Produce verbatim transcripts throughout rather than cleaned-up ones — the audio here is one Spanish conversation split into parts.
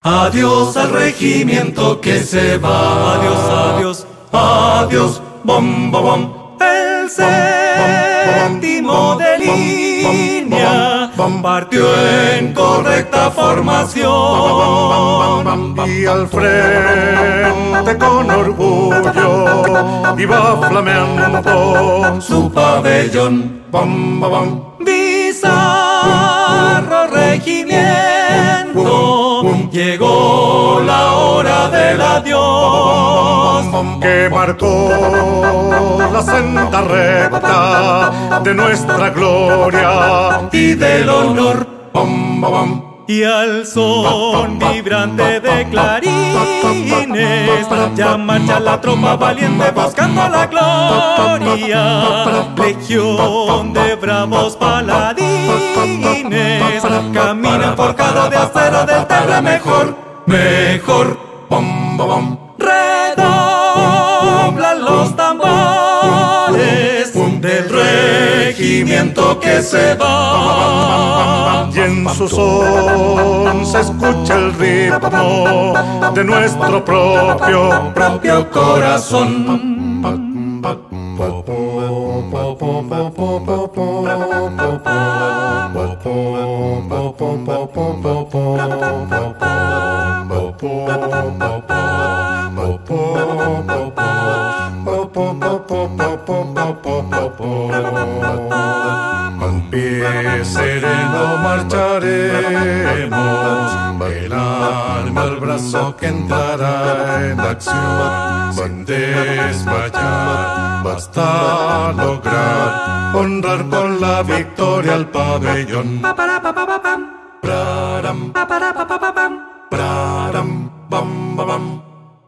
Adiós al regimiento que se va. Adiós, adiós, adiós, bom, bom, bom. El séptimo de línea partió en correcta formación. Y al frente con orgullo iba flameando su pabellón. Bam, bam, bam. Bizarro regimiento, llegó la hora del adiós, que marcó la senda recta de nuestra gloria y del honor. Bam, bam, bam. Y al son vibrante de clarines ya marcha la tropa valiente buscando la gloria. Legión de bravos paladines caminan forjado de acero del temple mejor, mejor. Bam, bam, bam. Redoblan los tambores del regimiento que se va. Y en su son se escucha el ritmo de nuestro propio, propio corazón. Con pie sereno marcharemos, el arma al brazo que entrará en acción, sin desmayar, basta lograr honrar con la victoria al pabellón. Praram, praram, bam, bam,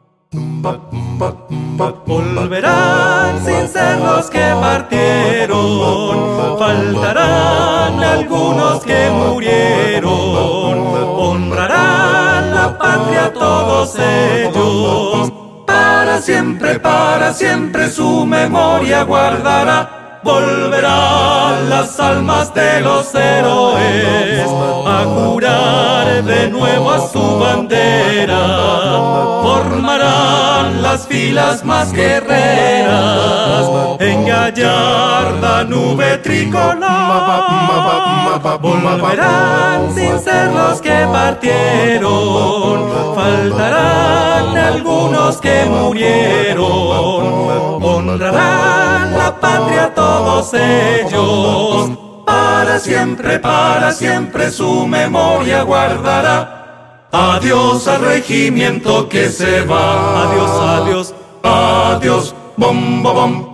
volverán sin ser los que partieron, faltarán algunos que murieron, honrarán la patria todos ellos, para siempre, para siempre su memoria guardará. Volverán las almas de los héroes a jurar de nuevo a su bandera, formarán las filas más guerreras en gallarda nube tricolor. Volverán sin ser los que partieron, faltarán algunos que murieron, honrarán la patria todos ellos, para siempre, para siempre su memoria guardará. Adiós al regimiento que se va. Adiós, adiós, adiós, bom, bom, bom.